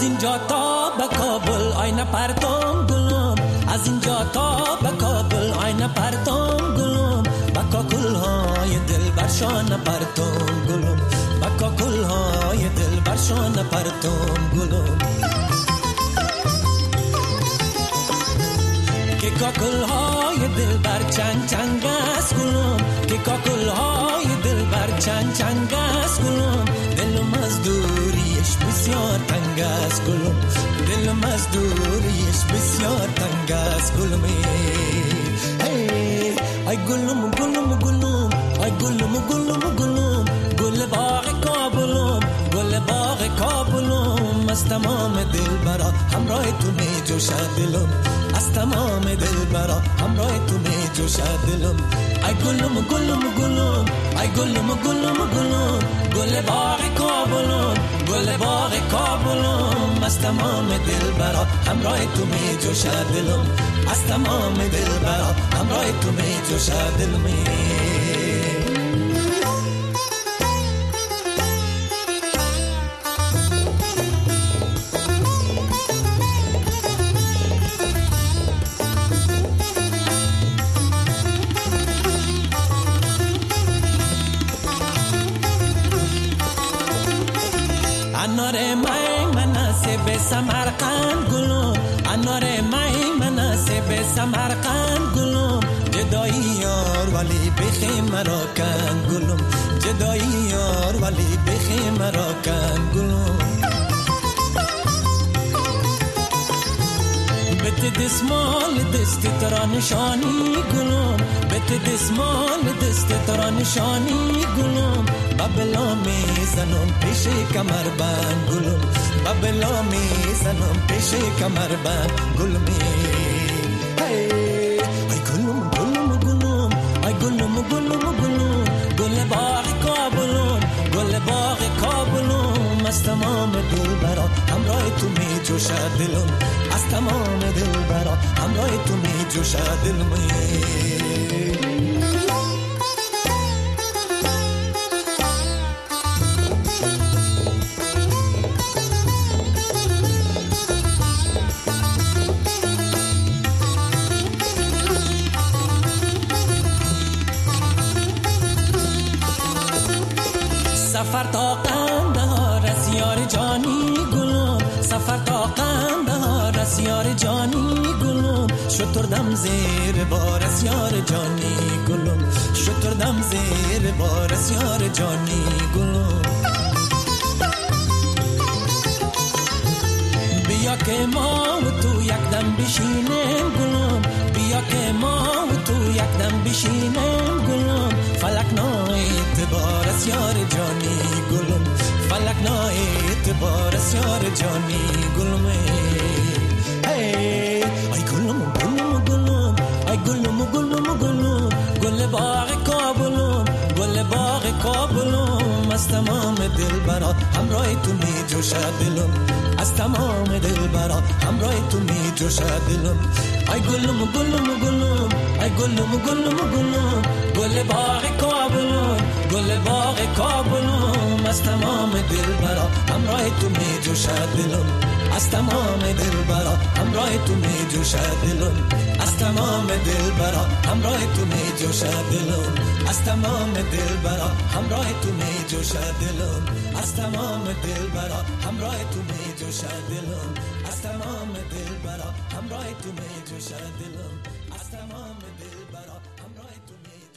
از اینجا تا به کابل آینه پرتم گلم، از اینجا تا به کابل آینه پرتم گلم، با کاکل های دل برشان پرتم گلم، با کاکل های دل برشان پرتم گلم. که کاکل های دل بر چنگ چنگ است گلم، که کاکل های دل بر چنگ چنگ است گلم، دلم از دوریش بسیار تنگ است گلم، دلم از دوریش بسیار تنگ است گلم. ای گلم گلم گلم، ای گلم گلم گلم، گل باغ کابلم، گل باغ کابلم، از تمام دل برا همراه تو می جوشد دلم، از تمام دل برا همراه تو می جوشد دلم. ای گلم گلم گلم، ای گلم گلم گلم، گل باغ کابلم، گل باغ کابلم، از تمام دل برا همراه تو می جوشد دلم، از تمام دل برا همراه تو می جوشد دلم. انار میمنه به سمرقند گلم، انار میمنه به سمرقند گلم، جدایی یار ولی بخی مرا کند گلم، جدایی یار ولی بخی مرا کند گلم. بت دسمال دست ترا نشانی گلم، بت دسمال دست ترا نشانی گلم، بابلا می زنم پیش کمر بند گلم، بابلا می زنم پیش کمر بند گلم. ای گلم گلم گلم، ای گلم گلم گلم، گل باغ کابلم، گل باغ کابلم، از تمام دل برا همراه تو می جوشد دلم، از تمام دل برا همراه تو می جوشد دلم. سفر تا قندهار از یار جانی گلم، سفر تا قندهار از یار جانی گلم، شتردم زیر بار از یار جانی گلم، شتردم زیر بار از یار جانی گلم. بیا که ما و تو یک دم بشینیم گلم، بیا که ما و تو یک دم بشینیم گلم، فلک نا اعتبار از یار جانی گلم، فلک نا اعتبار از یار جانی گلم. ای گلم گلم گلم، ای گلم گلم گلم، گل باغ کابلم، گل باغ کابلم، از تمام دل برا همراه تو می جوشد دلم، از تمام دل برا همراه تو می جوشد دلم. ای گلم گلم گلم، ای گلم گلم گلم، گل باغ کابلم، گل باغ کابلم، از تمام دل برا همراه تو می جوشد دلم، از تمام دل برا همراه تو می جوشد دلم، از تمام دل برا همراه تو می جوشد دلم، از تمام دل برا همراه تو می جوشد دلم، از تمام دل برا همراه تو می جوشد دلم، از تمام دل برا همراه تو می جوشد دلم، از تمام دل برا همراه تو می